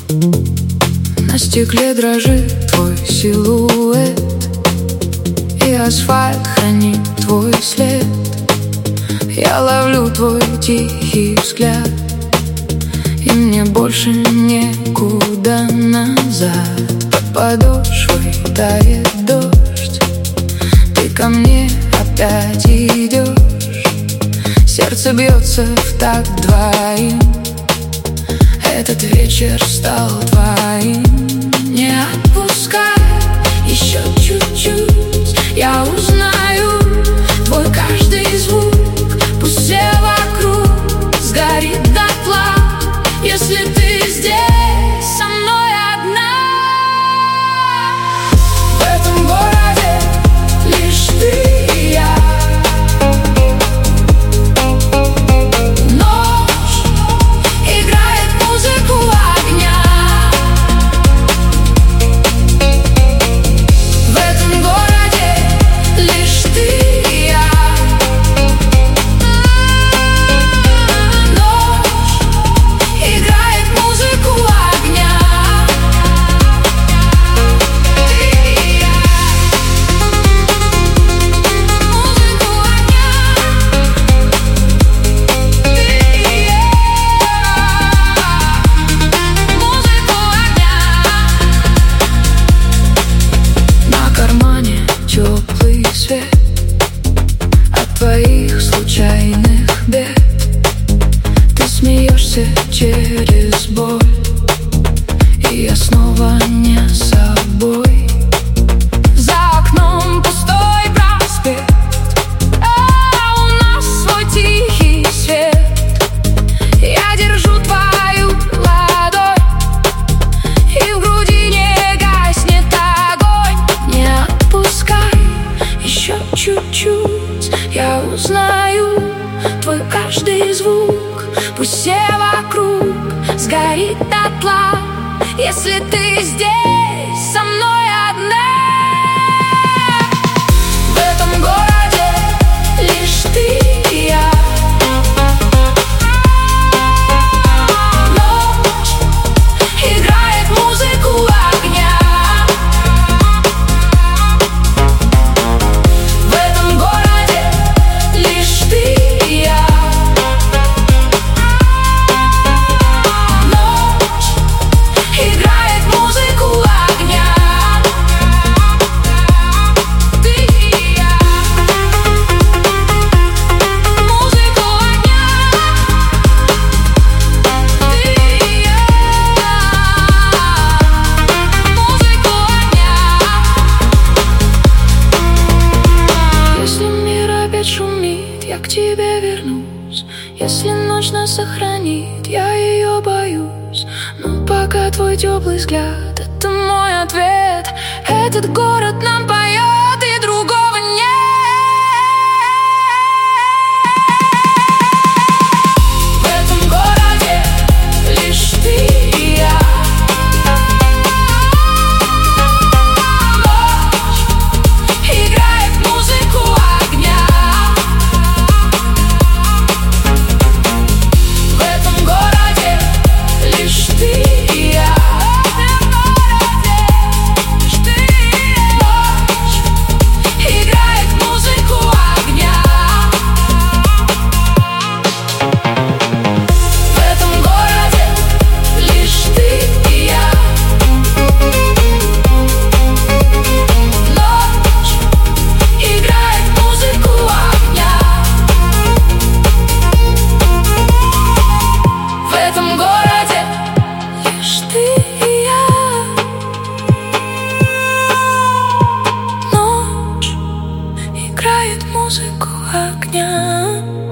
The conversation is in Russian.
На стекле дрожит твой силуэт, и асфальт хранит твой след. Я ловлю твой тихий взгляд, и мне больше некуда назад. Под подошвой тает дождь, ты ко мне опять идешь. Сердце бьется в такт двоим, этот вечер стал твоим. Не отпускай еще чуть-чуть, я узнаю твой каждый звук. Пусть все вокруг сгорит дотла, если ты здесь со мной одна. В этом городе лишь ты и я. Ночь играет музыку огня. В этом городе лишь ты и я. Теплый свет от твоих случайных бед. Ты смеешься через боль, и я снова не собой. За окном пустой проспект, а у нас свой тихий свет. Я держу твою ладонь, и в груди не гаснет огонь. Не отпускай еще чуть-чуть, я узнаю твой каждый звук. Пусть все вокруг сгорит дотла, если ты здесь со мной одна. В этом городе лишь ты и я. Ночь играет музыку огня. В этом городе лишь ты и я. Ночь играет музыку огня. Ты и я. Музыку огня. Ты и я. Музыку огня. Если мир опять шумит, я к тебе вернусь. Если ночь нас сохранит, я ее боюсь. Но пока твой теплый взгляд — это мой ответ. Этот город нам поет, и другого нет. В этом городе лишь ты и я. Ночь играет музыку огня. В этом городе лишь ты и я. Ночь играет музыку огня. В этом городе лишь ты и я. Ночь играет музыку огня. В этом городе лишь ты и я. Ночь играет музыку огня.